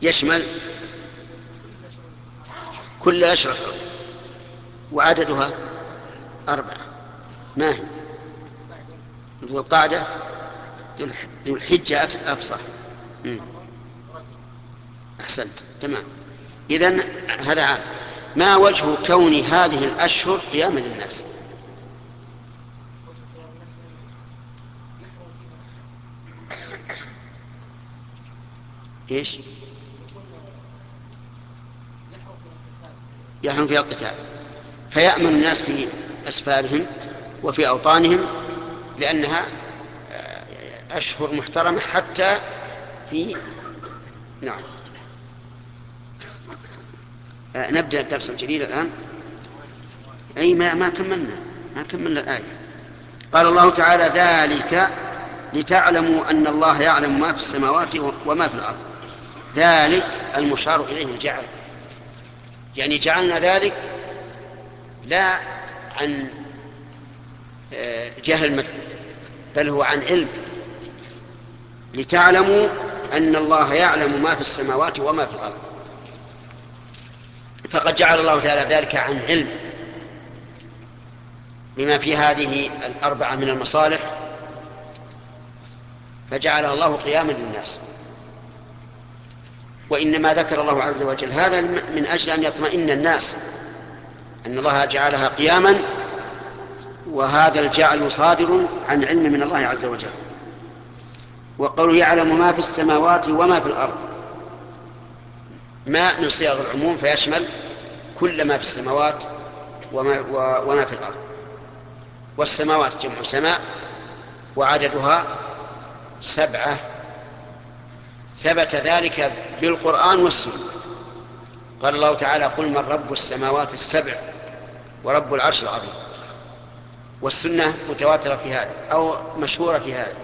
يشمل كل أشهر الحرم، وعددها 4. ما هي؟ ذو القعدة، ذو الحجة أفصح. أحسنت، تمام. إذن هذا عام. ما وجه كون هذه الأشهر قياما للناس؟ إيش؟ يحرم فيها القتال، فيأمن الناس في أسفارهم وفي أوطانهم، لأنها أشهر محترمة حتى في. نعم. نبدأ الدرس الجديد الآن. أي ما كملنا الآية. قال الله تعالى: ذلك لتعلموا أن الله يعلم ما في السماوات وما في الأرض. ذلك المشار إليه الجعل، يعني جعلنا ذلك لا عن جهل مثل، بل هو عن علم. لتعلموا أن الله يعلم ما في السماوات وما في الأرض، فقد جعل الله تعالى ذلك عن علم بما في هذه 4 من المصالح، فجعلها الله قياما للناس. وإنما ذكر الله عز وجل هذا من أجل أن يطمئن الناس أن الله جعلها قياما، وهذا الجعل صادر عن علم من الله عز وجل. وقوله يعلم ما في السماوات وما في الأرض، ما من صيغ العموم، فيشمل كل ما في السماوات وما في الأرض. والسماوات جمع سماء، وعددها 7. ثبت ذلك بالقرآن والسنة. قال الله تعالى: قل من رب السماوات السبع ورب العرش العظيم. والسنة متواترة في هذا أو مشهورة في هذا.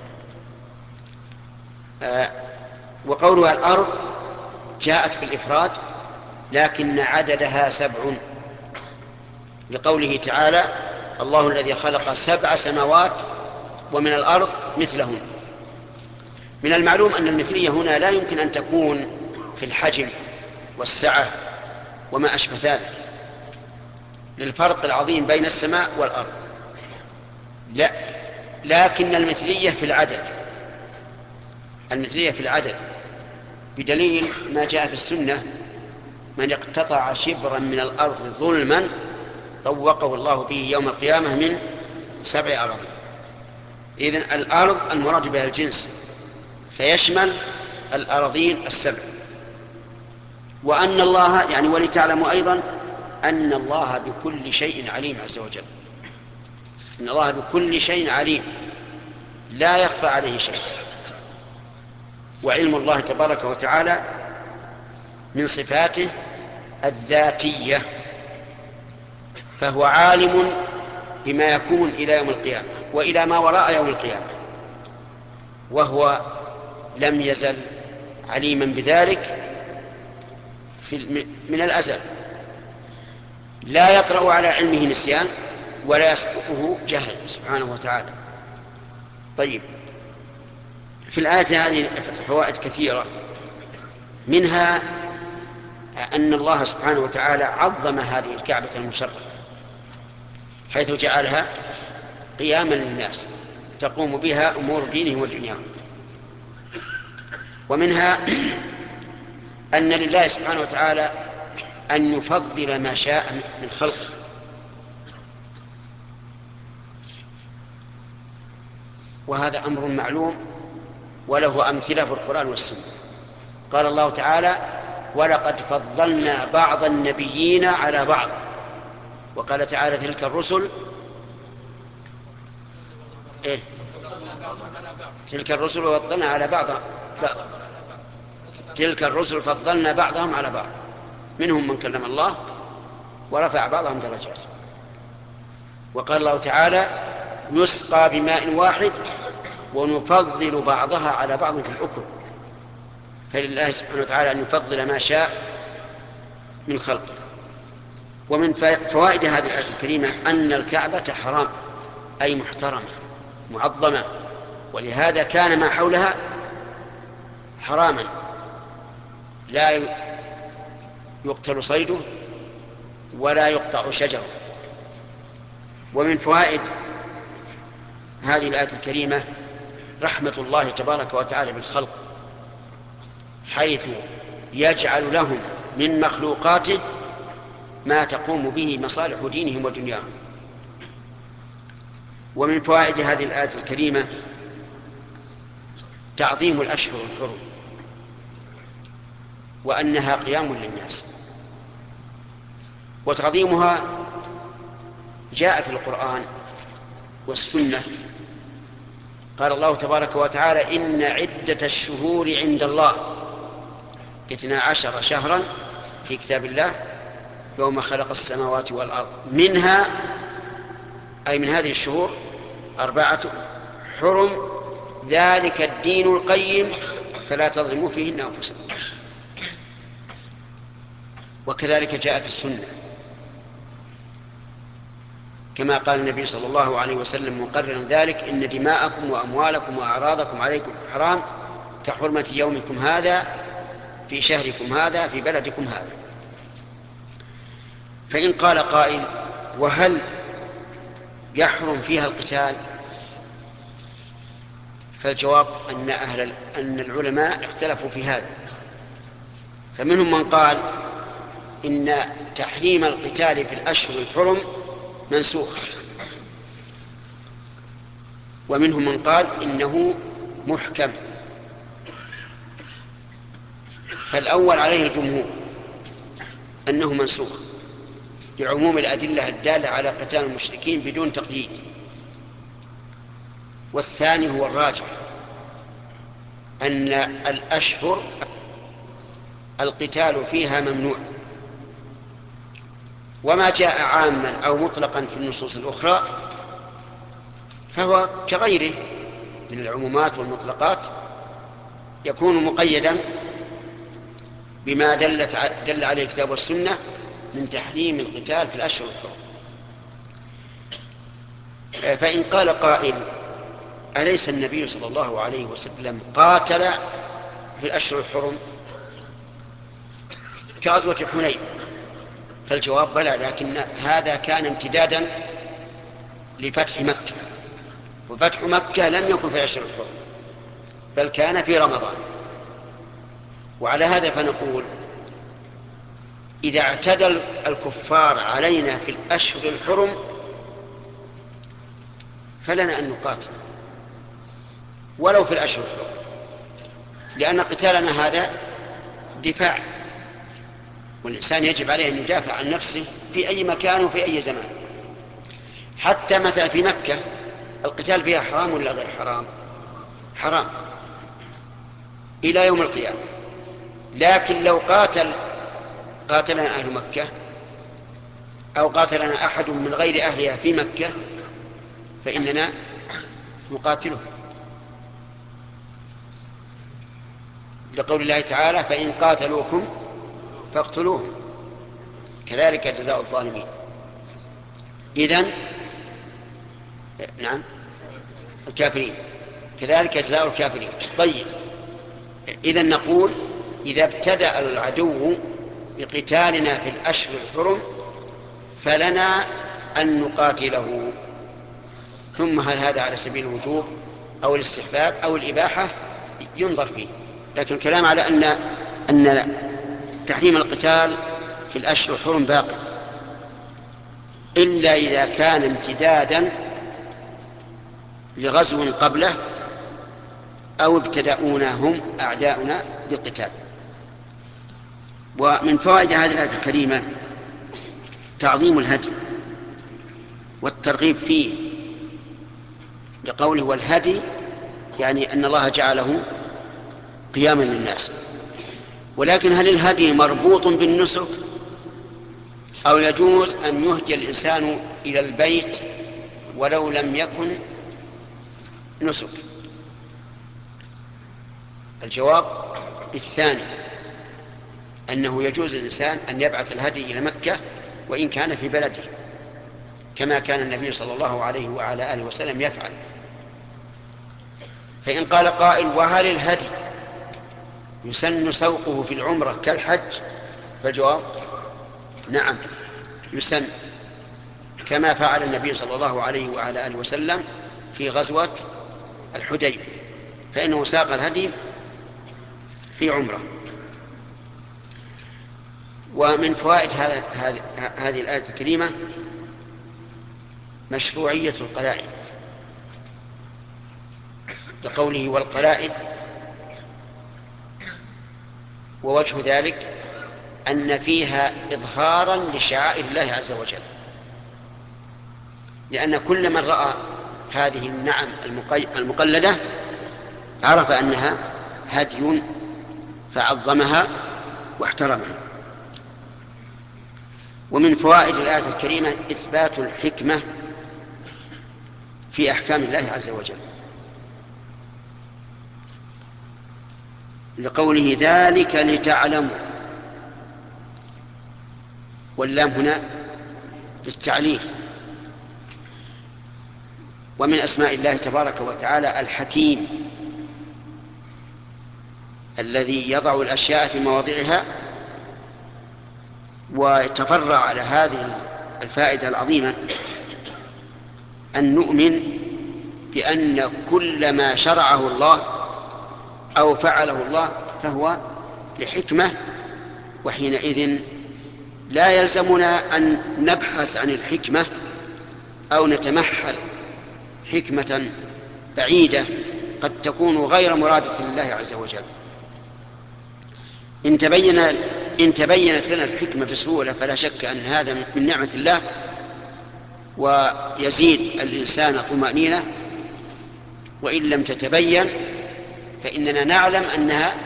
وقولها الأرض جاءت بالإفراد، لكن عددها 7، لقوله تعالى: الله الذي خلق 7 سماوات ومن الأرض مثلهن. من المعلوم أن المثلية هنا لا يمكن أن تكون في الحجم والسعة وما أشبه ذلك، للفرق العظيم بين السماء والأرض. لا، لكن المثلية في العدد، المثلية في العدد، بدليل ما جاء في السنة: من اقتطع شبرا من الأرض ظلما طوقه الله به يوم القيامة من 7 أراضين. إذن الأرض المراد بها الجنس، فيشمل الأراضين 7. وأن الله يعني ولتعلموا أيضا أن الله بكل شيء عليم عز وجل. إن الله بكل شيء عليم، لا يخفى عليه شيء. وعلم الله تبارك وتعالى من صفاته الذاتية، فهو عالم بما يكون إلى يوم القيامة وإلى ما وراء يوم القيامة، وهو لم يزل عليما بذلك من الأزل، لا يطرأ على علمه نسيان ولا يسبقه جهل سبحانه وتعالى. طيب، في الآية هذه فوائد كثيرة، منها أن الله سبحانه وتعالى عظم هذه الكعبة المشرفة، حيث جعلها قياما للناس تقوم بها أمور دينهم ودنياهم. ومنها أن لله سبحانه وتعالى أن يفضل ما شاء من خلقه، وهذا أمر معلوم وله أمثلة في القرآن والسنة. قال الله تعالى: ولقد فضلنا بعض النبيين على بعض. وقال تعالى: تلك الرسل تلك الرسل فضلنا على بعض، تلك الرسل فضلنا بعضهم على بعض، منهم من كلم الله ورفع بعضهم درجات. وقال الله تعالى: يسقى بماء واحد ونفضل بعضها على بعض في الأكل. فلله سبحانه وتعالى أن يفضل ما شاء من خلقه. ومن فوائد هذه الآية الكريمة أن الكعبة حرام، أي محترمة معظمة، ولهذا كان ما حولها حراما. لا يقتل صيده ولا يقطع شجره. ومن فوائد هذه الآية الكريمة رحمة الله تبارك وتعالى بالخلق، حيث يجعل لهم من مخلوقاته ما تقوم به مصالح دينهم ودنياهم. ومن فوائد هذه الآية الكريمة تعظيم الأشهر الحرم، وأنها قيام للناس. وتعظيمها جاء في القرآن والسنة. قال الله تبارك وتعالى: إن عدة الشهور عند الله 12 شهرا في كتاب الله يوم خلق السماوات والأرض منها، أي من هذه الشهور، 4 حرم ذلك الدين القيم فلا تظلموا فيهن أنفسكم. وكذلك جاء في السنة كما قال النبي صلى الله عليه وسلم مقررا ذلك: إن دماءكم وأموالكم وأعراضكم عليكم حرام كحرمة يومكم هذا في شهركم هذا في بلدكم هذا. فإن قال قائل: وهل يحرم فيها القتال؟ فالجواب أن العلماء اختلفوا في هذا. فمنهم من قال إن تحريم القتال في الأشهر الحرم منسوخ، ومنهم من قال إنه محكم. فالأول عليه الجمهور أنه منسوخ لعموم الأدلة الدالة على قتال المشركين بدون تقييد. والثاني هو الراجح، أن الأشهر القتال فيها ممنوع، وما جاء عاما أو مطلقا في النصوص الأخرى فهو كغيره من العمومات والمطلقات، يكون مقيدا بما دل عليه الكتاب والسنة من تحريم القتال في الأشهر الحرم. فإن قال قائل: أليس النبي صلى الله عليه وسلم قاتل في الأشهر الحرم كغزوة حنين؟ فالجواب: بلى، لكن هذا كان امتدادا لفتح مكة، وفتح مكة لم يكن في الأشهر الحرم بل كان في رمضان. وعلى هذا فنقول: إذا اعتدى الكفار علينا في الأشهر الحرم فلنا أن نقاتل ولو في الأشهر الحرم، لأن قتالنا هذا دفاع، والإنسان يجب عليه أن يدافع عن نفسه في أي مكان وفي أي زمان. حتى مثلا في مكة القتال فيها حرام ولا غير حرام؟ حرام إلى يوم القيامة. لكن لو قاتلنا أهل مكة أو قاتلنا أحد من غير أهلها في مكة فإننا نقاتله، لقول الله تعالى: فإن قاتلوكم فاقتلوهم كذلك جزاء الظالمين. إذن نعم، الكافرين كذلك جزاء الكافرين. طيب، إذن نقول: إذا ابتدأ العدو بقتالنا في الأشهر الحرم فلنا أن نقاتله. ثم هل هذا على سبيل الوجوب أو الاستحباب أو الإباحة؟ ينظر فيه، لكن الكلام على أن تحريم القتال في الأشهر الحرم باقي، إلا إذا كان امتدادا لغزو قبله أو ابتدأونا هم أعداؤنا بالقتال. ومن فوائد هذه الآية الكريمة تعظيم الهدي والترغيب فيه، لقوله: والهدي، يعني أن الله جعله قياما للناس. ولكن هل الهدي مربوط بالنسك أو يجوز أن يهدي الإنسان إلى البيت ولو لم يكن نسك؟ الجواب الثاني، أنه يجوز للإنسان أن يبعث الهدي إلى مكة وإن كان في بلده، كما كان النبي صلى الله عليه وعلى آله وسلم يفعل. فإن قال قائل: وهل الهدي يسن سوقه في العمرة كالحج؟ فالجواب نعم يسن، كما فعل النبي صلى الله عليه وعلى آله وسلم في غزوة الحديبية، فإنه ساق الهدي في عمره. ومن فوائد هذه الآية الكريمة مشروعية القلائد، لقوله والقلائد، ووجه ذلك أن فيها إظهارا لشعائر الله عز وجل، لأن كل من رأى هذه النعم المقلدة عرف أنها هدي فعظمها واحترمها. ومن فوائد الآية الكريمة إثبات الحكمة في أحكام الله عز وجل، لقوله ذلك لتعلموا، واللام هنا للتعليل. ومن أسماء الله تبارك وتعالى الحكيم، الذي يضع الأشياء في مواضعها. ويتفرع على هذه الفائدة العظيمة أن نؤمن بأن كل ما شرعه الله أو فعله الله فهو لحكمة، وحينئذ لا يلزمنا أن نبحث عن الحكمة أو نتمحل حكمة بعيدة قد تكون غير مرادة لله عز وجل. إن تبينت لنا الحكمة بسهولة فلا شك أن هذا من نعمة الله، ويزيد الإنسان طمأنينة. وإن لم تتبين فإننا نعلم أنها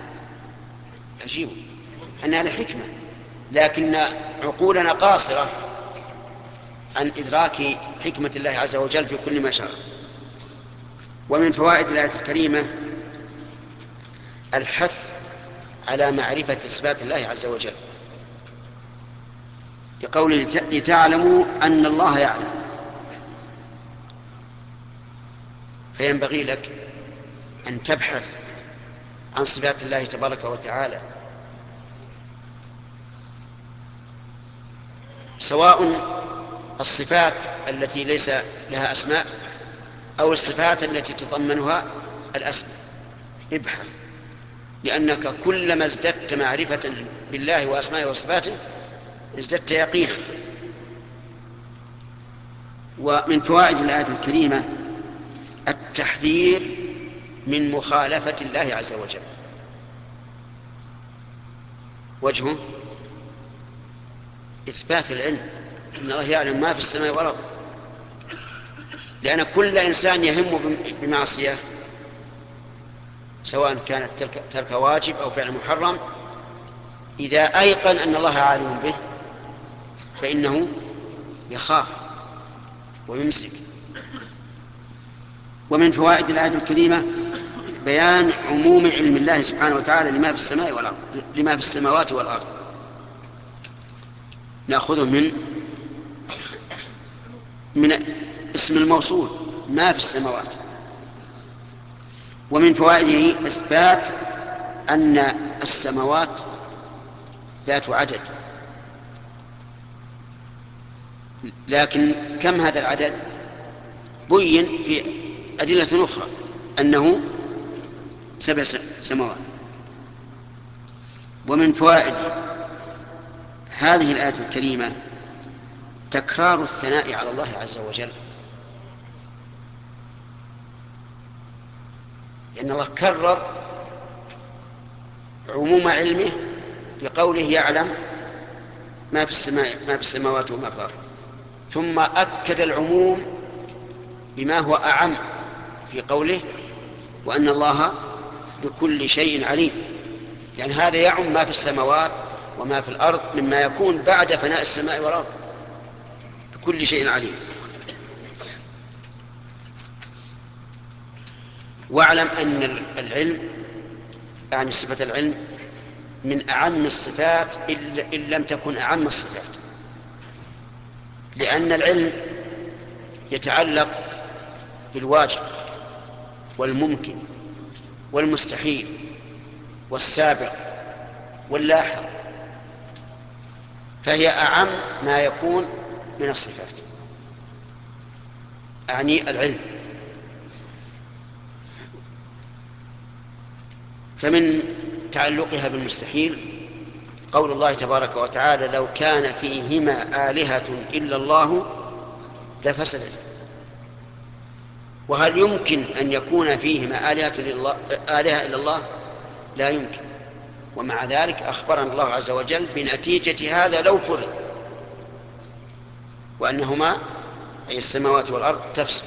لحكمة، لكن عقولنا قاصرة عن إدراك حكمة الله عز وجل في كل ما شرع. ومن فوائد الآية الكريمة الحث على معرفة صفات الله عز وجل، لقوله لتعلموا أن الله يعلم، فينبغي لك أن تبحث عن صفات الله تبارك وتعالى، سواء الصفات التي ليس لها أسماء أو الصفات التي تتضمنها الأسماء. ابحث، لأنك كلما ازددت معرفة بالله وأسمائه وصفاته ازددت يقينا. ومن فوائد الآية الكريمة التحذير من مخالفة الله عز وجل. وجهه إثبات العلم، إن الله يعلم ما في السماء والأرض، لأن كل إنسان يهم بمعصية، سواء كانت ترك واجب أو فعل محرم، إذا أيقن أن الله عالم به فإنه يخاف ويمسك. ومن فوائد الآية الكريمة بيان عموم علم الله سبحانه وتعالى لما في السماء والأرض، لما في السماوات والأرض. نأخذه من اسم الموصول ما في السماوات. ومن فوائده إثبات أن السماوات ذات عدد، لكن كم هذا العدد؟ بين في أدلة أخرى أنه 7 سماوات. ومن فوائد هذه الآية الكريمة تكرار الثناء على الله عز وجل، لأن الله كرر عموم علمه بقوله يعلم ما في السماوات وما في الأرض، ثم أكد العموم بما هو أعم في قوله وأن الله بكل شيء عليم، يعني هذا يعم ما في السماوات وما في الأرض مما يكون بعد فناء السماء والأرض، بكل شيء عليم. واعلم أن العلم، يعني صفة العلم، من أعم الصفات إن لم تكن أعم الصفات، لأن العلم يتعلق بالواجب والممكن والمستحيل والسابق واللاحق، فهي أعم ما يكون من الصفات، أعني العلم. فمن تعلقها بالمستحيل قول الله تبارك وتعالى: لو كان فيهما آلهة إلا الله لفسدتا. وهل يمكن أن يكون فيهما آلهة إلا الله؟ لا يمكن. ومع ذلك أخبرنا الله عز وجل بنتيجة هذا لو فرض، وأنهما أي السماوات والأرض تفسد.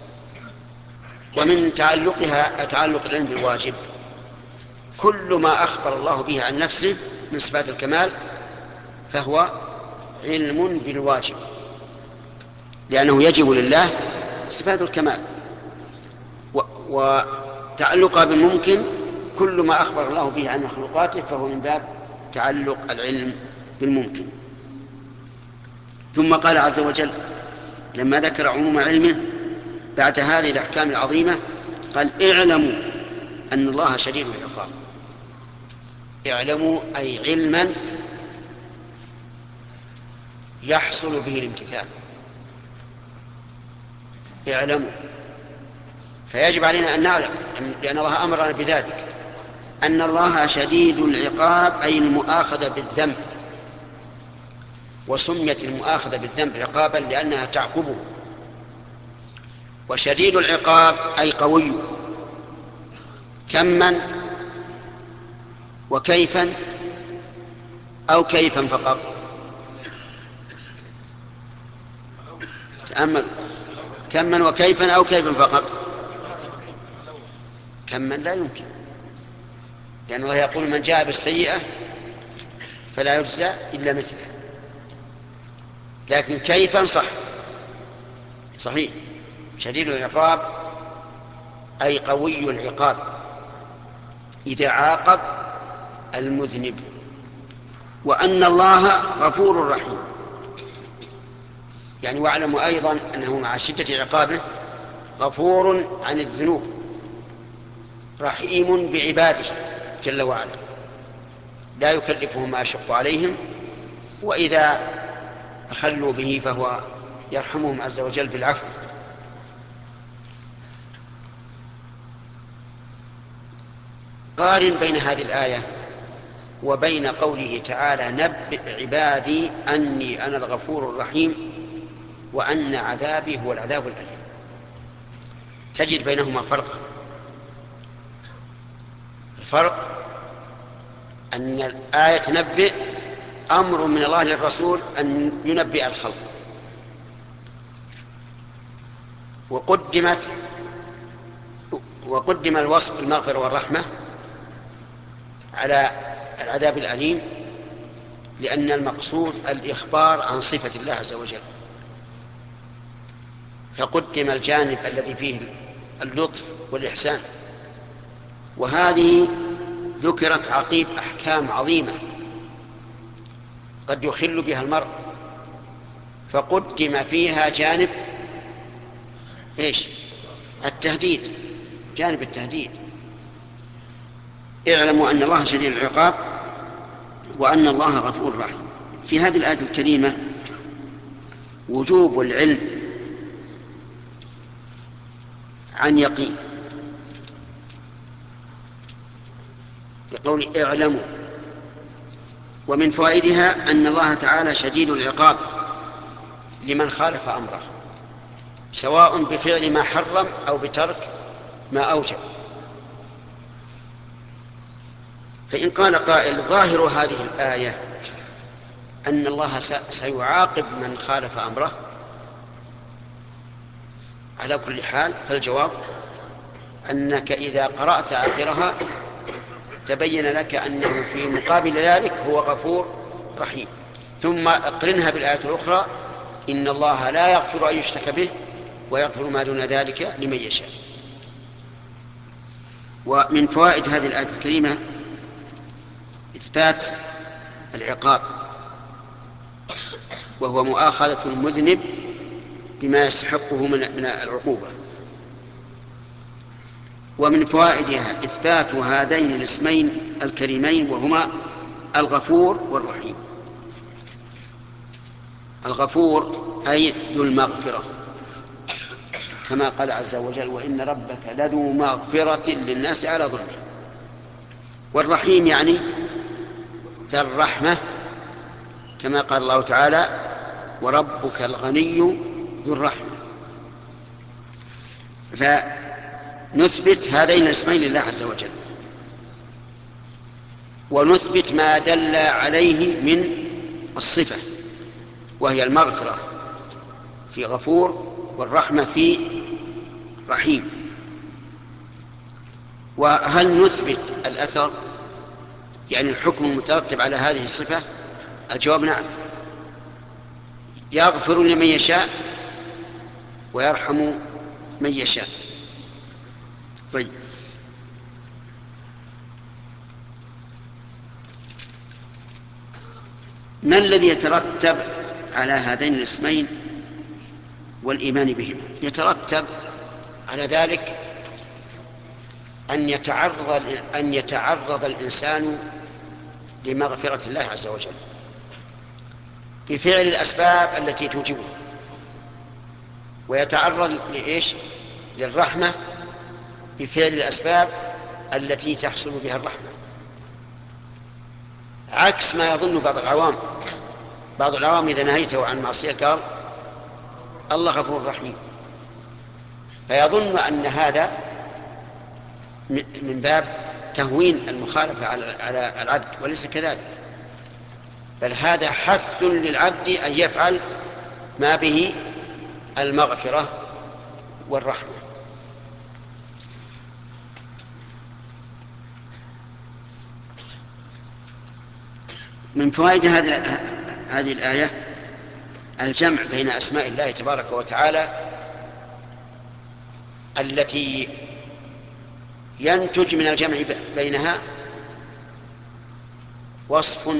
ومن تعلقها تعلق العلم بالواجب كل ما أخبر الله به عن نفسه من صفات الكمال فهو علم بالواجب، لأنه يجب لله صفات الكمال. وتعلقها بالممكن كل ما أخبر الله به عن مخلوقاته فهو من باب تعلق العلم بالممكن. ثم قال عز وجل لما ذكر عموم علمه بعد هذه الأحكام العظيمة قال: اعلموا أن الله شديد العقاب. اعلموا أي علما يحصل به الامتثال. اعلموا، فيجب علينا أن نعلم، لأن الله أمرنا بذلك، أن الله شديد العقاب أي المؤاخذة بالذنب. وسميت المؤاخذة بالذنب عقابا لأنها تعقبه. وشديد العقاب أي قوي، كما وكيفا أو كيفا فقط. تأمل، كما وكيفا أو كيفا فقط. كما لا يمكن، لأن الله يقول: من جاء بالسيئة فلا يجزى إلا مثله. لكن كيفا صحيح. شديد العقاب أي قوي العقاب إذا عاقب المذنب. وأن الله غفور رحيم، يعني واعلموا أيضا أنه مع شدة عقابه غفور عن الذنوب رحيم بعباده جل وعلا، لا يكلفهم ما يشق عليهم، وإذا أخلوا به فهو يرحمهم عز وجل بالعفو. قارن بين هذه الآية وبين قوله تعالى: نبئ عبادي أني أنا الغفور الرحيم وأن عذابي هو العذاب الأليم. تجد بينهما فرقا. الفرق أن الآية نبئ أمر من الله للرسول أن ينبئ الخلق، وقدم الوصف بالمغفرة والرحمة على العذاب الأليم، لأن المقصود الإخبار عن صفة الله عز وجل، فقدم الجانب الذي فيه اللطف والإحسان. وهذه ذكرت عقيب أحكام عظيمة قد يخل بها المرء، فقدم فيها جانب التهديد، جانب التهديد. اعلموا أن الله شديد العقاب وأن الله غفور رحيم. في هذه الآية الكريمة وجوب العلم عن يقين، بقول اعلموا. ومن فوائدها أن الله تعالى شديد العقاب لمن خالف أمره، سواء بفعل ما حرم أو بترك ما أوجب. فإن قال قائل: ظاهر هذه الآية أن الله سيعاقب من خالف أمره على كل حال، فالجواب أنك إذا قرأت آخرها تبين لك أنه في مقابل ذلك هو غفور رحيم. ثم اقرنها بالآية الأخرى: إن الله لا يغفر أن يشرك به ويغفر ما دون ذلك لمن يشاء. ومن فوائد هذه الآية الكريمة إثبات العقاب، وهو مؤاخذة المذنب بما يستحقه من العقوبة. ومن فوائدها إثبات هذين الاسمين الكريمين وهما الغفور والرحيم. الغفور أي ذو المغفرة، كما قال عز وجل: وإن ربك لذو مغفرة للناس على ظلمهم. والرحيم يعني ذا الرحمة، كما قال الله تعالى: وربك الغني ذو الرحمة. فنثبت هذين الاسمين لله عز وجل، ونثبت ما دل عليه من الصفة، وهي المغفرة في غفور والرحمة في رحيم. وهل نثبت الأثر، يعني الحكم المترتب على هذه الصفة؟ الجواب نعم، يغفر لمن يشاء ويرحم من يشاء. طيب، ما الذي يترتب على هذين الاسمين والإيمان بهما؟ يترتب على ذلك أن يتعرض الإنسان لمغفرة الله عز وجل بفعل الأسباب التي توجبه، ويتعرض لإيش؟ للرحمة بفعل الأسباب التي تحصل بها الرحمة، عكس ما يظن بعض العوام إذا نهيته عن معصية قال الله غفور رحيم، فيظن أن هذا من باب تهوين المخالفة على العبد، وليس كذلك، بل هذا حث للعبد أن يفعل ما به المغفرة والرحمة. من فوائد هذه الآية الجمع بين أسماء الله تبارك وتعالى التي ينتج من الجمع بينها وصف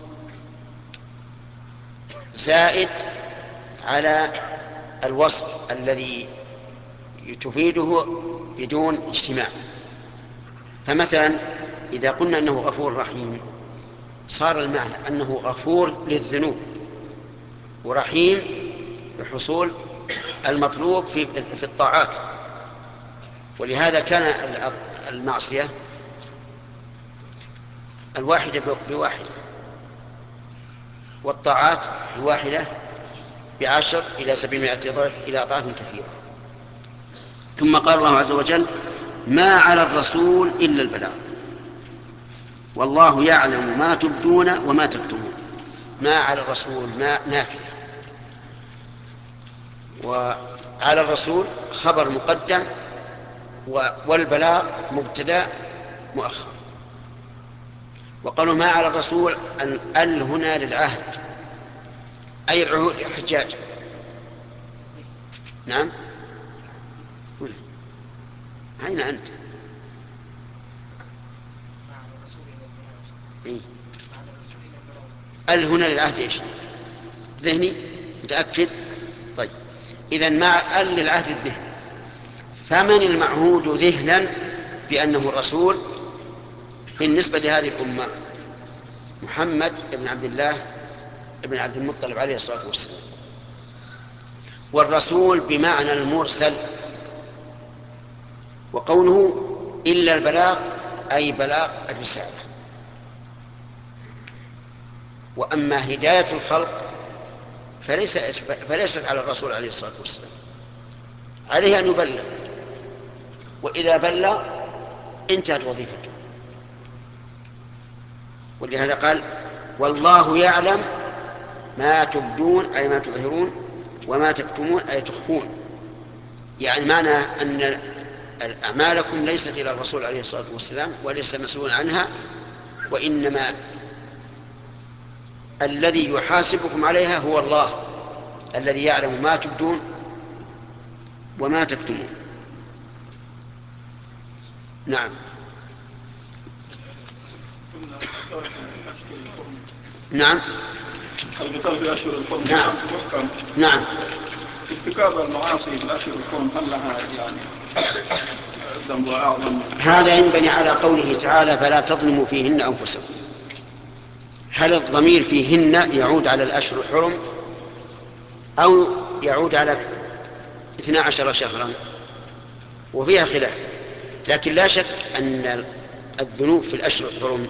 زائد على الوصف الذي تفيده بدون اجتماع. فمثلا إذا قلنا أنه غفور رحيم صار المعنى أنه غفور للذنوب ورحيم بحصول المطلوب في الطاعات. ولهذا كان المعصية الواحدة بواحدة، والطاعات الواحدة ب10 إلى 700 ضعف إلى أضعاف كثيرة. ثم قال الله عز وجل: ما على الرسول إلا البلاغ والله يعلم ما تبدون وما تكتمون. ما على الرسول ما نافية، وعلى الرسول خبر مقدم، والبلاغ مبتدأ مؤخر. وقالوا ما على الرسول ال هنا للعهد، أي العهود الحجاج. نعم، أين أنت؟ إيه؟ ال هنا للعهد إيش؟ ذهني؟ متأكد؟ طيب، إذن مع ال للعهد الذهني، فمن المعهود ذهنا بأنه الرسول بالنسبة لهذه الأمة؟ محمد بن عبد الله بن عبد المطلب عليه الصلاة والسلام. والرسول بمعنى المرسل. وقوله إلا البلاغ أي بلاغ الرسالة. وأما هداية الخلق فليست على الرسول عليه الصلاة والسلام، عليه أن يبلغ، وإذا بلغ انتهت وظيفته. ولهذا قال: والله يعلم ما تبدون أي ما تظهرون وما تكتمون أي تخفون. يعني معنى أن أعمالكم ليست إلى الرسول عليه الصلاة والسلام وليس مسؤول عنها، وإنما الذي يحاسبكم عليها هو الله الذي يعلم ما تبدون وما تكتمون. نعم. نعم. القتال في أشهر الحرم نعم. محكم. نعم. ارتكاب المعاصي في الأشهر الحرم هل لها يعني الذنب أعظم. هذا ينبني على قوله تعالى فلا تظلموا فيهن أنفسكم. هل الضمير فيهن يعود على الأشهر الحرم أو يعود على 12 شهرا؟ وفيها خلاف، لكن لا شك أن الذنوب في الأشهر الحرم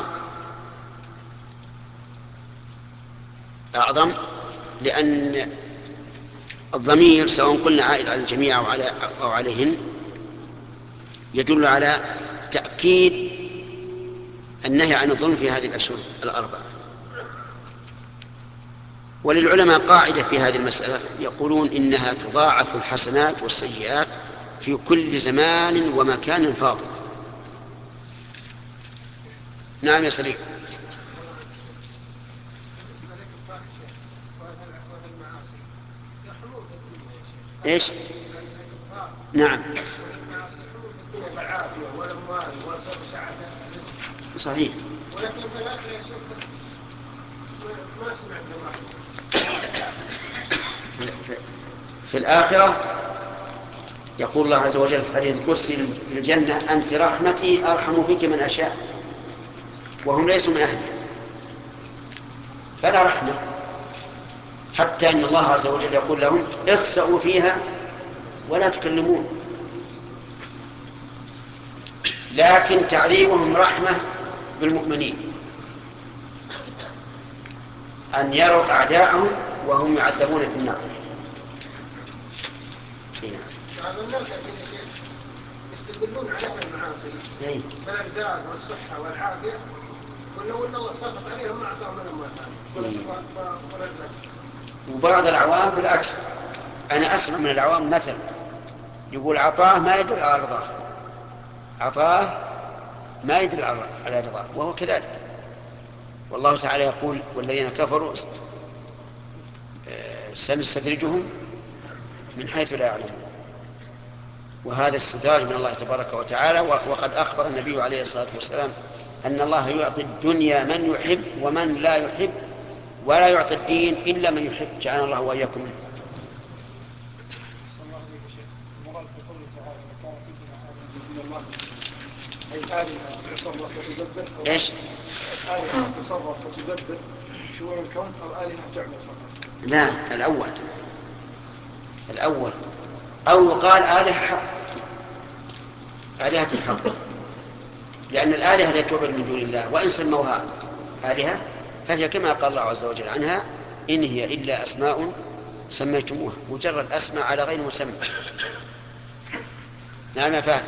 أعظم، لأن الضمير سواء قلنا عائد على الجميع أو عليهن يدل على تأكيد النهي عن الظلم في هذه الأشهر الأربعة. وللعلماء قاعدة في هذه المسألة، يقولون إنها تضاعف الحسنات والسيئات في كل زمان ومكان فاضل. نعم يا سليم. ايش؟ نعم صحيح. ولكن في الآخرة يا شيخ ما سمعنا في الآخرة يقول الله عز وجل في حديث القدسي في الجنة أنت رحمتي أرحم بك من أشاء، وهم ليسوا من أهلها فلا رحمة، حتى أن الله عز وجل يقول لهم اخسأوا فيها ولا تكلمون. لكن تعذيبهم رحمة بالمؤمنين، أن يروا أعداءهم وهم يعذبون في النار. بعض الناس يستدلون على المعاصي بالأرزاق والصحة والعافية، ولو أن الله سلط عليهم ما أعطاهم منهم ما. وبعض العوام بالعكس، أنا أسمع من العوام مثل يقول عطاه ما يدل على رضاه، عطاه ما يدل على رضاه، وهو كذلك. والله تعالى يقول والذين كفروا سنستدرجهم من حيث لا يعلمون، وهذا استدراج من الله تبارك وتعالى. وقد أخبر النبي عليه الصلاة والسلام أن الله يعطي الدنيا من يحب ومن لا يحب، ولا يعطي الدين إلا من يحب. جعلنا الله وإياكم منه. ايش؟ آلهة تصرف وتدبر شؤون الكون أو آلهة تعبد فقط؟ لا، الأول أو يقال آلهة حق، آلهة الحق، لأن الآلهة التي تعبد من دون الله وإن سموها آلهة فهي كما قال الله عز وجل عنها إن هي إلا أسماء سميتموها، مجرد أسماء على غير مسمى. نعم يا فهد.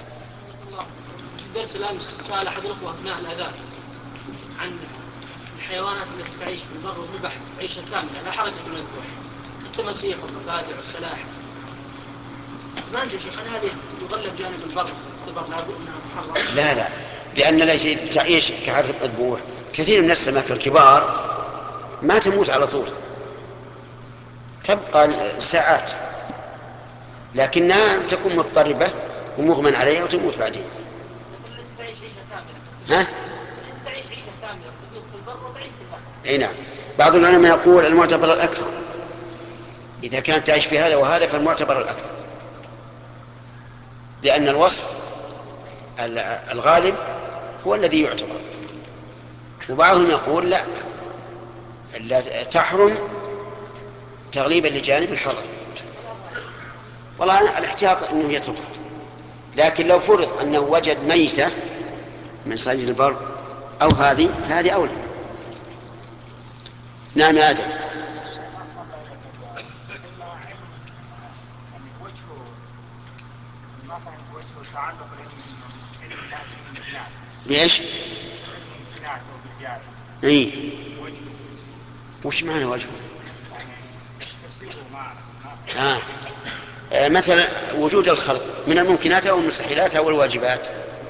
في درس الأمس سأل أحد الأخوة أثناء الأذان عن الحيوانات التي تعيش في البر وفي البحر عيشة كاملة لا حركة المذبوح، التماسيح والضفادع والسلاحف. ما أدري شيخ هل هذه يغلب جانب البر تعتبر لابد أنها محرمة؟ لا، لأن التي تعيش كحركة المذبوح كثير من السمك الكبار ما تموت على طول، تبقى ساعات، لكنها تكون مضطربة ومغمى عليها وتموت بعدين. التي تعيش عيشة كاملة. ها؟ التي تعيش عيشة كاملة تبيض في البر وتعيش في البحر. اي نعم. بعض العلماء يقول المعتبر الأكثر، إذا كانت تعيش في هذا وهذا فالمعتبر الأكثر، لأن الوصف الغالب هو الذي يعتبر. وبعضهم يقول لا تحرم تغليبا لجانب الحظر. والله أنا الاحتياط أنه يترك، لكن لو فرض أنه وجد ميتة من صيد البر أو فهذه أولى. نعم يا آدم. ليش؟ اي وش معنى وجهه؟ مثلا وجود الخلق من الممكنات او المستحيلات او الواجبات.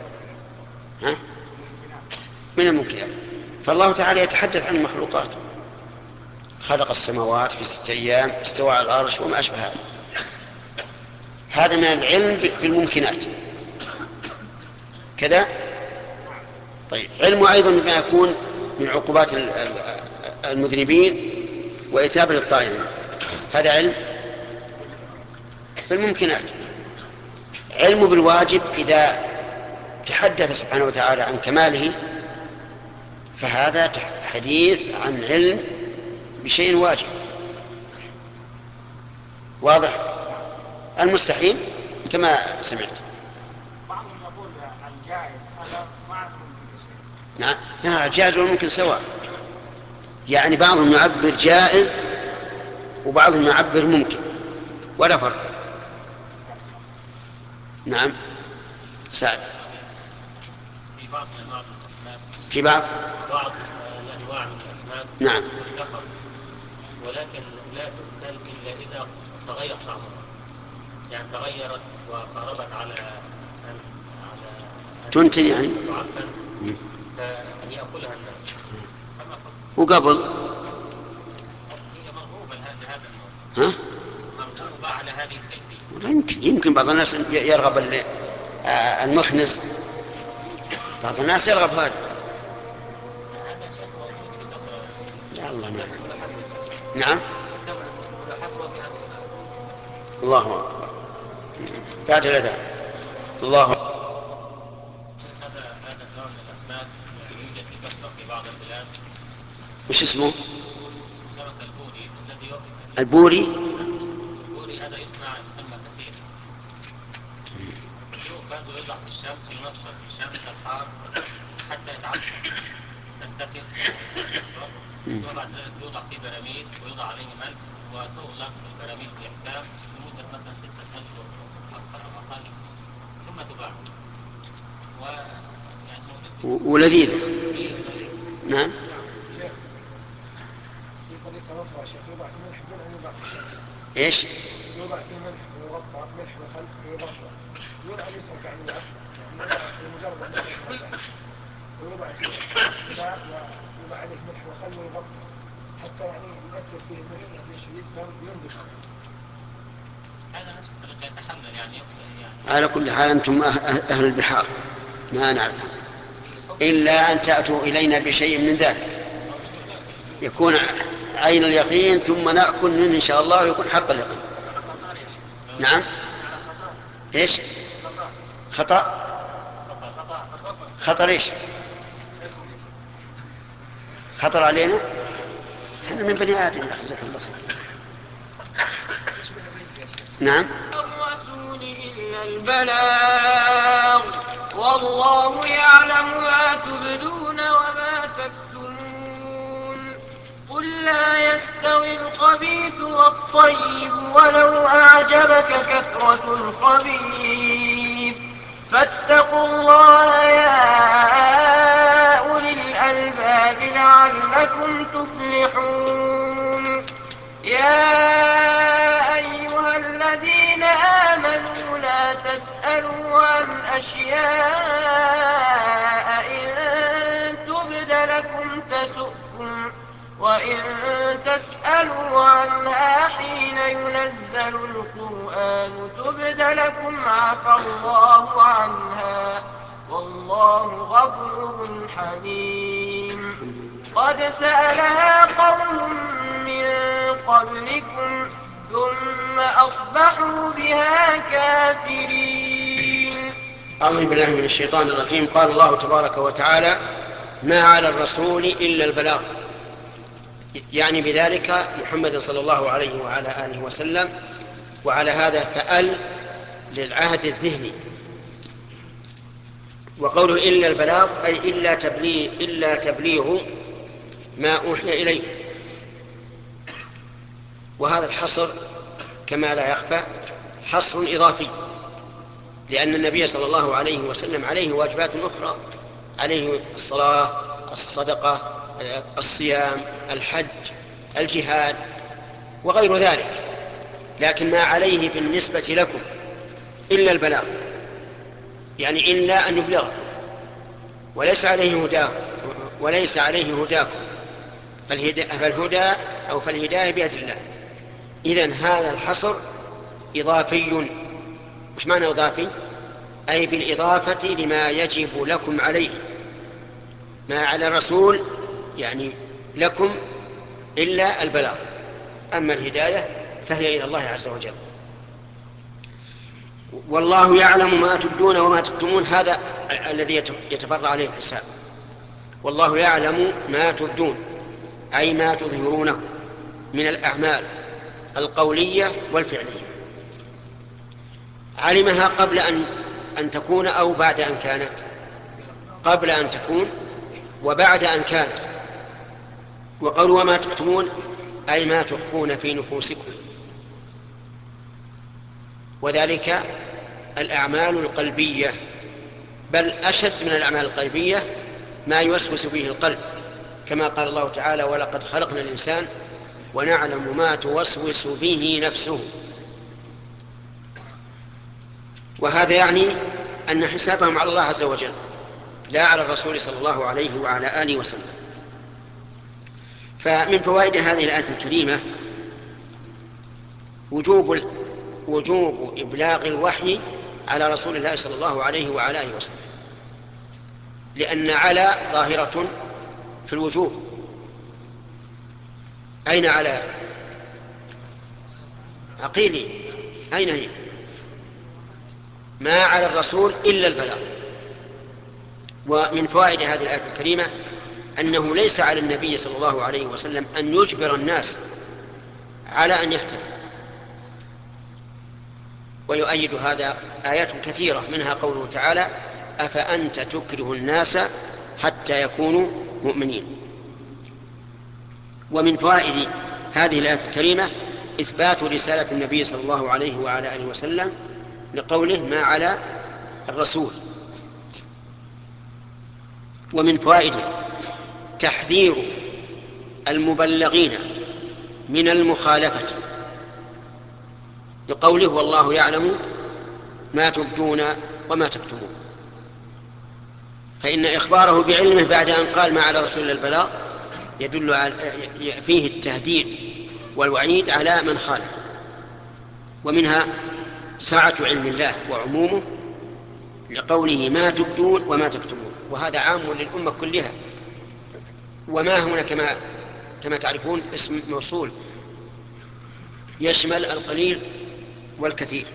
من الممكنات. فالله تعالى يتحدث عن المخلوقات، خلق السماوات في 6 أيام، استوى على العرش وما أشبه هذا من العلم بالممكنات كذا. طيب علمه أيضا بما يكون من عقوبات المذنبين وإثابة الطائعين، هذا علم بالممكنات. علم بالواجب إذا تحدث سبحانه وتعالى عن كماله فهذا حديث عن علم بشيء واجب. واضح؟ المستحيل كما سمعت. بعضهم يقول الجائز هذا ما أعرف ممكن شيء. نعم، الجائز والممكن سواء، يعني بعضهم يعبر جائز وبعضهم يعبر ممكن ولا فرق. نعم سعد. في بعض الأنواع من الأسماك، في بعض الأنواع من الأسماك نعم تذكر، ولكن لا تؤكل إلا إذا تغير طعمها، يعني تغيرت وقاربت على تنتن يعني تعفن فأن يأكلها الناس. وقبل هي مرغوبة لهذا النوع، مرغوبة على هذه الكيفية. يمكن بعض الناس يرغب المخنز، بعض الناس يرغب هذا. يا الله نعم. الله أكبر بعد الأذان. الله أكبر. هذا النوع من الأسماك يوجد بكثرة في بعض البلاد. وش اسمه؟ اسمه سمك البوري الذي البوري. هذا يسمى كثير، يؤخذ ويوضع في الشمس، ينشر في الشمس الحار حتى يتعفن تنتفخ وبعد ذلك يوضع في براميل ويوضع عليه ملح وتغلق البراميل بإحكام لمدة مثلا 6 أشهر أكثر أو أقل ثم تباع. ويعني ولذيذة. نعم. في طريقة أخرى شيخ يوضع في ملح بدون أن يوضع في الشمس. إيش؟ يوضع في ملح ويغطى ملح وخل ويغطى دون أن يترك يعني العفن، يعني بمجرد أن يترك ويوضع فيه ماء ويوضع عليه ملح وخل ويغطى حتى يعني يأثر فيه الملح تأثير شديد فينضج. هذا نفس الطريقة يتحلل يعني على كل حال أنتم أهل البحار ما نعرف إلا أن تأتوا إلينا بشيء من ذلك يكون عين اليقين ثم نأكل منه إن شاء الله ويكون حق اليقين. نعم. إيش؟ خطأ. خطر إيش؟ خطر علينا احنا من بني آدم جزاك الله خير. نعم. الرسول إلا البلاغ والله يعلم ما تبدون وما تكتمون. قل لا يستوي الخبيث والطيب ولو أعجبك كثرة الخبيث فاتقوا الله يا أولي الألباب لعلكم تفلحون. يا أيها الذين آمنوا لا تسألوا عن أشياء إن تبد لكم تسؤكم وإن تسألوا عنها حين ينزل القرآن تبد لكم عفى الله عنها والله غفور حليم. قد سألها قوم من قبلكم ثم أصبحوا بها كافرين. أعوذ بالله من الشيطان الرجيم. قال الله تبارك وتعالى ما على الرسول إلا البلاغ، يعني بذلك محمد صلى الله عليه وعلى آله وسلم. وعلى هذا فأل للعهد الذهني، وقوله إلا البلاغ أي إلا تبليغ ما أوحي إليه. وهذا الحصر كما لا يخفى حصر إضافي، لأن النبي صلى الله عليه وسلم عليه واجبات أخرى، عليه الصلاة، الصدقة، الصيام، الحج، الجهاد وغير ذلك، لكن ما عليه بالنسبة لكم إلا البلاغ، يعني إلا أن يبلغكم وليس عليه هداكم، فالهداية بيد الله. إذن هذا الحصر إضافي. وش معنى إضافي؟ أي بالإضافة لما يجب لكم عليه. ما على الرسول يعني لكم إلا البلاغ، أما الهداية فهي إلى الله عز وجل. والله يعلم ما تبدون وما تكتمون، هذا الذي يتبرع عليه الحساب. والله يعلم ما تبدون أي ما تظهرونه من الأعمال القولية والفعلية. علمها قبل أن تكون أو بعد أن كانت؟ قبل أن تكون وبعد أن كانت. وقول وما تكتمون أي ما تخفون في نفوسكم، وذلك الأعمال القلبية، بل أشد من الأعمال القلبية ما يوسوس به القلب، كما قال الله تعالى ولقد خلقنا الإنسان ونعلم ما توسوس به نفسه. وهذا يعني أن حسابهم على الله عز وجل لا على الرسول صلى الله عليه وعلى آله وسلم. فمن فوائد هذه الآية الكريمة وجوب إبلاغ الوحي على رسول الله صلى الله عليه وعلى آله وسلم، لأن على ظاهرة في الوجوب. أين على؟ عقيلي، أين هي؟ ما على الرسول إلا البلاغ. ومن فوائد هذه الآية الكريمة أنه ليس على النبي صلى الله عليه وسلم أن يجبر الناس على أن يهتدوا. ويؤيد هذا آيات كثيرة، منها قوله تعالى أفأنت تكره الناس حتى يكونوا مؤمنين. ومن فوائد هذه الآية الكريمة إثبات رسالة النبي صلى الله عليه وعلى آله وسلم لقوله ما على الرسول. ومن فوائده تحذير المبلغين من المخالفة لقوله والله يعلم ما تبدون وما تكتمون، فإن إخباره بعلمه بعد أن قال ما على رسول البلاغ يدل على فيه التهديد والوعيد على من خالف. ومنها سعة علم الله وعمومه لقوله ما تبدون وما تكتمون، وهذا عام للأمة كلها. وما هنا كما تعرفون اسم موصول يشمل القليل والكثير.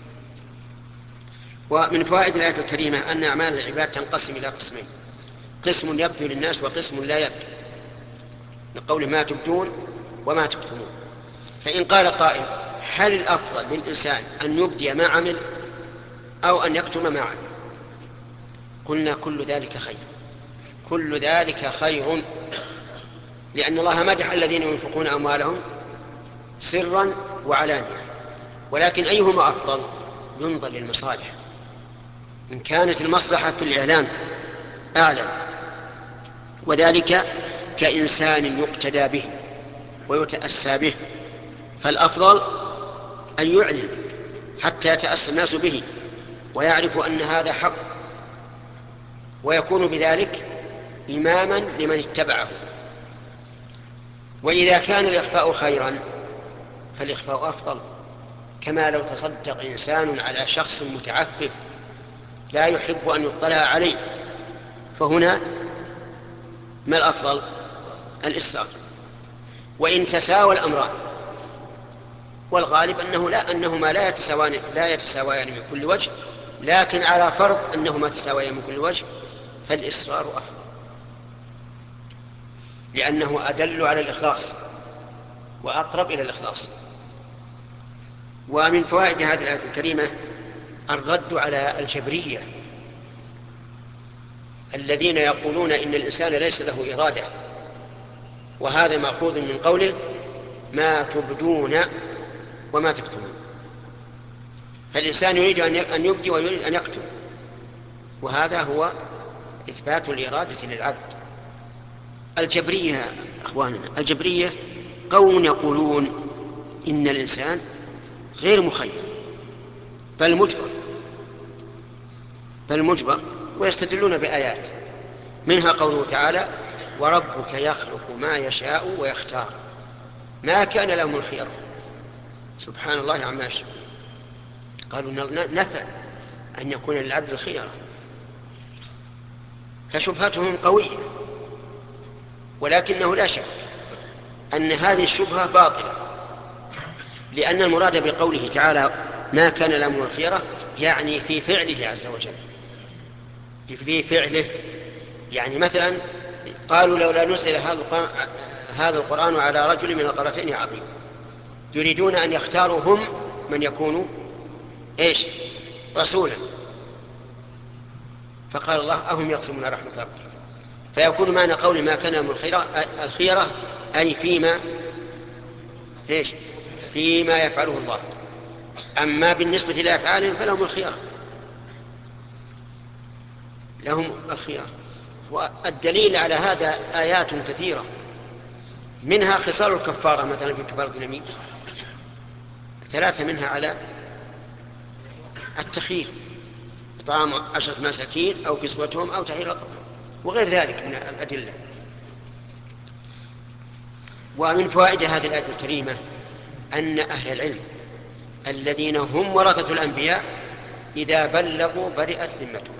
ومن فوائد الآية الكريمة أن أعمال العباد تنقسم إلى قسمين: قسم يبدو للناس وقسم لا يبدو، لقوله ما تبدون وما تكتمون. فإن قال قائل هل الأفضل للإنسان أن يبدي ما عمل أو أن يكتم ما عمل؟ قلنا كل ذلك خير، كل ذلك خير، لأن الله مدح الذين ينفقون أموالهم سرا وعلانية. ولكن أيهما أفضل؟ ينظر للمصالح. إن كانت المصلحة في الإعلان أعلى، وذلك كإنسان يقتدى به ويتأسى به، فالأفضل أن يعلن حتى يتأسى الناس به ويعرفوا أن هذا حق، ويكون بذلك إماما لمن اتبعه. وإذا كان الإخفاء خيرا فالإخفاء أفضل، كما لو تصدق إنسان على شخص متعفف لا يحب أن يطلع عليه، فهنا ما الأفضل؟ الإسراف. وإن تساوى الأمران، والغالب أنهما لا يتساويان من كل وجه، لكن على فرض أنهما تساويان من كل وجه فالإصرار أفضل، لأنه أدل على الإخلاص وأقرب إلى الإخلاص. ومن فوائد هذه الآية الكريمة الرد على الجبرية الذين يقولون إن الإنسان ليس له إرادة، وهذا مأخوذ من قوله ما تبدون وما تكتمون. فالإنسان يريد أن يبدي ويريد أن يكتم، وهذا هو إثبات الإرادة للعبد. الجبرية أخواننا، الجبرية قوم يقولون إن الإنسان غير مخير بل مجبر، ويستدلون بآيات منها قوله تعالى وربك يخلق ما يشاء ويختار ما كان لهم الخيار. سبحان الله عما يشركون. قالوا نفى أن يكون للعبد الخيار، فشبهتهم قوية، ولكنه لا شك أن هذه الشبهة باطلة، لأن المراد بقوله تعالى ما كان لهم الخيرة يعني في فعله عز وجل، في فعله. يعني مثلا قالوا لولا نزل هذا القرآن على رجل من القريتين عظيم، يريدون أن يختاروا هم من يكون إيش رسولا، فقال الله أهم يقسمون رحمة ربك. فيكون معنى قول ما كان لهم الخيرة أي فيما يفعله الله. أما بالنسبة لأفعالهم فلهم الخيرة، لهم الخيار. والدليل على هذا آيات كثيرة، منها خصال الكفارة مثلا في كفارة اليمين، 3 منها على التخيير، إطعام 10 مساكين أو كسوتهم أو تحرير رقبة، وغير ذلك من الأدلة. ومن فوائد هذه الآية الكريمة أن أهل العلم الذين هم ورثة الأنبياء إذا بلغوا برئت ذمتهم،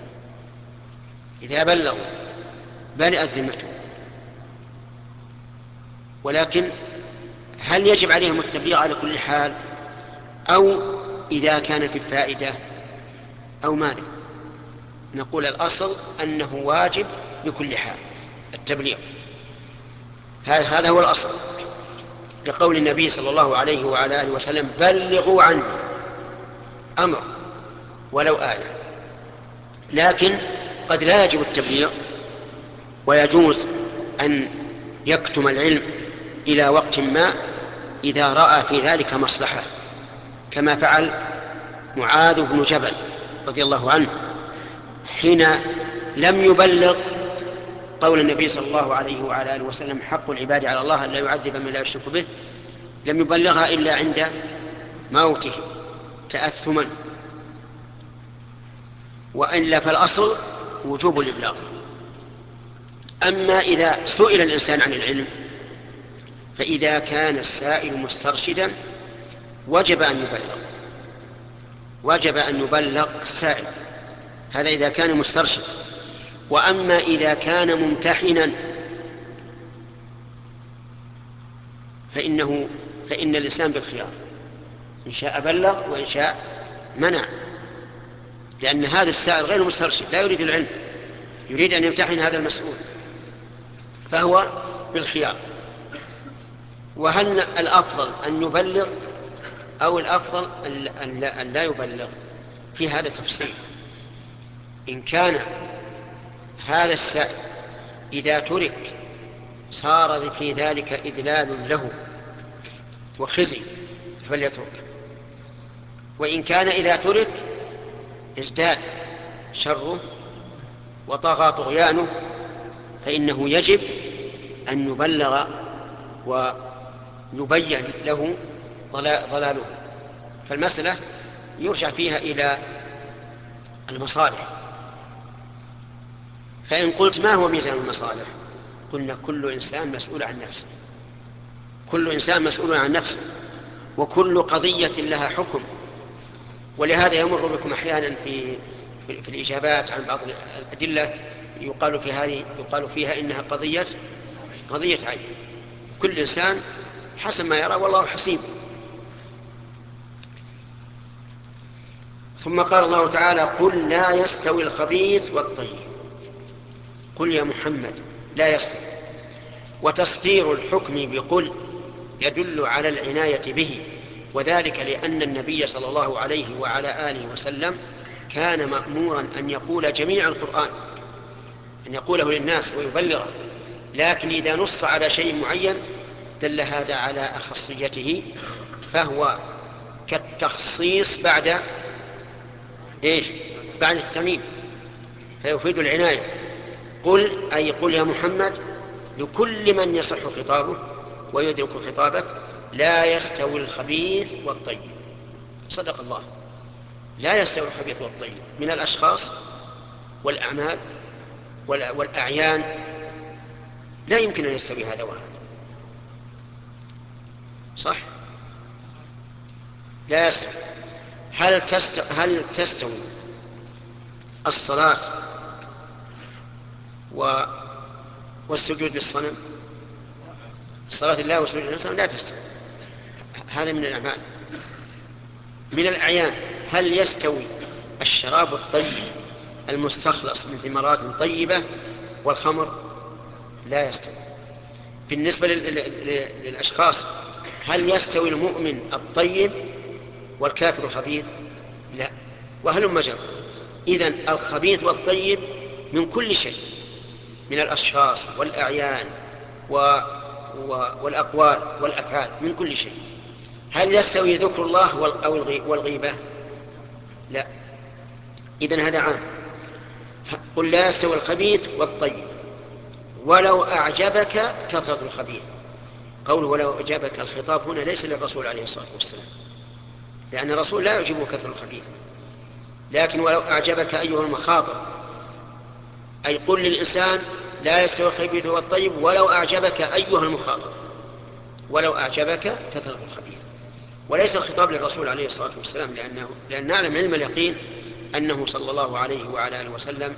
ولكن هل يجب عليهم التبليغ على كل حال أو إذا كان في الفائدة أو ماذا؟ نقول الأصل أنه واجب بكل حال التبليغ، هذا هو الأصل، لقول النبي صلى الله عليه وعلى آله وسلم بلغوا عني، أمر ولو آية. لكن قد لا يجب التبليغ، ويجوز أن يكتم العلم إلى وقت ما إذا رأى في ذلك مصلحة، كما فعل معاذ بن جبل رضي الله عنه حين لم يبلغ قول النبي صلى الله عليه وعلى آله وسلم حق العباد على الله أن لا يعذب من لا يشرك به، لم يبلغها إلا عند موته تأثما، وإلا فالأصل وجوب الإبلاغ. أما إذا سئل الإنسان عن العلم فإذا كان السائل مسترشدا وجب أن يبلغ السائل، هذا إذا كان مسترشد. وأما إذا كان ممتحنا فإن الإنسان بالخيار، إن شاء بلغ وإن شاء منع، لأن هذا السائل غير مسترشد لا يريد العلم، يريد أن يمتحن هذا المسؤول، فهو بالخيار. وهل الأفضل أن يبلغ أو الأفضل أن لا يبلغ؟ في هذا تفصيل. إن كان هذا السائل إذا ترك صار في ذلك إذلال له وخزي فليترك، وإن كان إذا ترك ازداد شره وطغى طغيانه فإنه يجب أن يبلغ ويبين له ضلاله. فالمسألة يرجع فيها إلى المصالح. فإن قلت ما هو ميزان المصالح؟ قلنا كل إنسان مسؤول عن نفسه، وكل قضية لها حكم. ولهذا يمر بكم أحيانا في الإجابات عن بعض الأدلة يقال فيها إنها قضية عين، كل إنسان حسب ما يرى والله حسيب. ثم قال الله تعالى قل لا يستوي الخبيث والطيب، قل يا محمد لا يستوي. وتصدير الحكم بقل يدل على العناية به، وذلك لأن النبي صلى الله عليه وعلى آله وسلم كان مأمورا أن يقول جميع القرآن، أن يقوله للناس ويبلغه، لكن إذا نص على شيء معين دل هذا على أخصيته، فهو كالتخصيص بعد التميم، فيفيد العناية. قل أي قل يا محمد لكل من يصح خطابه ويدرك خطابك لا يستوي الخبيث والطيب. صدق الله، لا يستوي الخبيث والطيب من الأشخاص والأعمال والأعيان، لا يمكن أن يستوي هذا وهذا، صح؟ لا يستوي. هل تستوي الصلاة والسجود للصنم؟ الصلاة لله والسجود للصنم لا تستوي، هذا من الأعمال من الأعيان هل يستوي الشراب الطيب المستخلص من ثمرات طيبة والخمر؟ لا يستوي. بالنسبة للأشخاص هل يستوي المؤمن الطيب والكافر الخبيث؟ لا. وهلم جرا. إذن الخبيث والطيب من كل شيء، من الأشخاص والأعيان والأقوال والأفعال، من كل شيء. هل يستوي ذكر الله والغيبة؟ لا. إذن هذا عام. قل لا يستوي الخبيث والطيب ولو أعجبك كثرة الخبيث. قوله ولو أعجبك، الخطاب هنا ليس للرسول عليه الصلاة والسلام، لأن الرسول لا يعجبه كثرة الخبيث، لكن ولو أعجبك أيها المخاطب، أي قل للإنسان لا يستوي الخبيث والطيب ولو أعجبك أيها المخاطب، ولو أعجبك كثرة الخبيث. وليس الخطاب للرسول عليه الصلاة والسلام، لأن نعلم علم اليقين أنه صلى الله عليه وعلى آله وسلم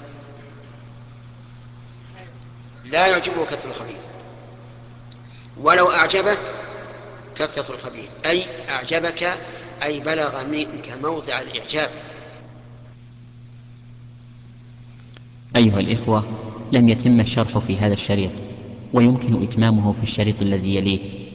لا يعجبه كثرة الخبيث. ولو أعجبك كثرة الخبيث أي أعجبك، أي بلغ منك موضع الإعجاب. أيها الإخوة، لم يتم الشرح في هذا الشريط، ويمكن إتمامه في الشريط الذي يليه.